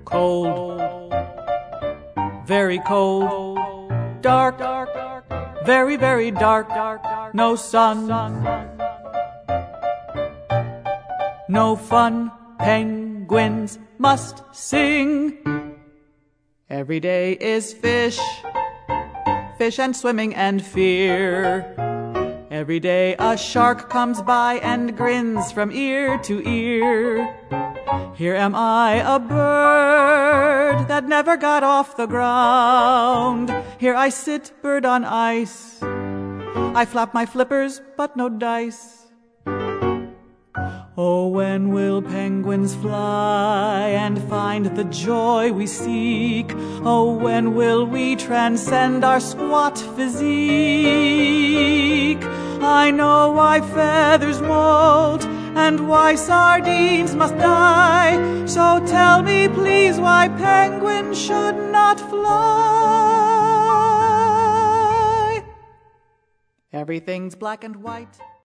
Cold, very cold. Dark, very, very dark. No sun, no fun. Penguins must sing. Every day is fish, fish and swimming and fear. Every day a shark comes by and grins from ear to ear. Here am I, a bird that never got off the ground. Here I sit, bird on ice. I flap my flippers, but no dice. Oh, when will penguins fly and find the joy we seek? Oh, when will we transcend our squat physique? I know why feathers molt and why sardines must die. So tell me please why penguins should not fly. Everything's black and white.